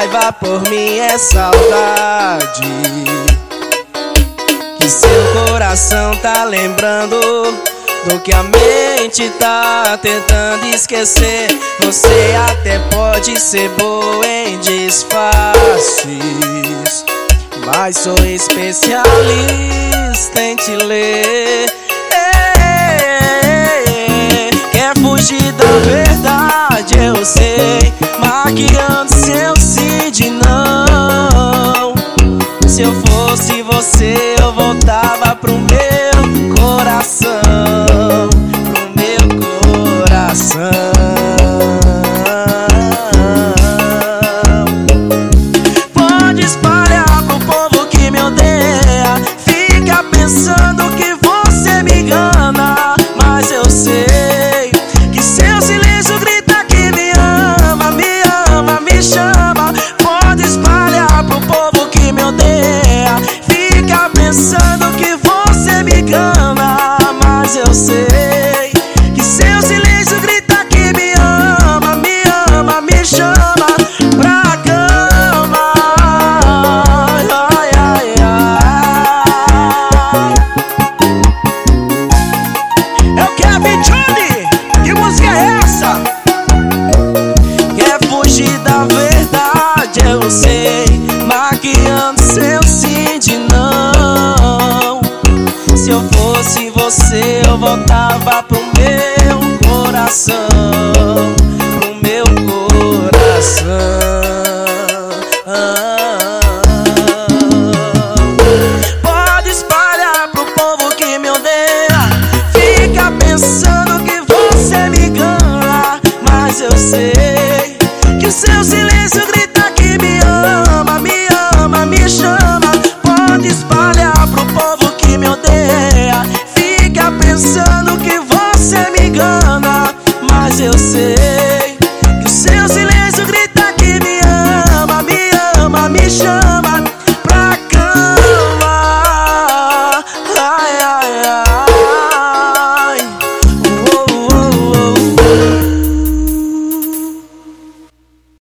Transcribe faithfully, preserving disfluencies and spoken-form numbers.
raiva por mim é saudade, que seu coração tá lembrando do que a mente tá tentando esquecer. Você até pode ser boa em disfarces, mas sou especialista em te ler. Quer fugir da verdade, eu sei, maquiando seu sim de não. Se eu fosse você, eu voltava pro meu coração, pro meu coração. Pode espalhar pro povo que me odeia, fica pensando que você me engana, mas eu sei que seu silêncio grita que me ama, me ama, me chama. Pode espalhar pro povo que me odeia, fica pensando que você me engana, mas eu sei que seu silêncio grita que me ama, me ama, me chama pra cama. Ai, ai, ai. Eu quero ver Johnny, que música é essa? Quer fugir da verdade, eu sei, maquiando seu sim de não. Se eu fosse você, eu voltava pro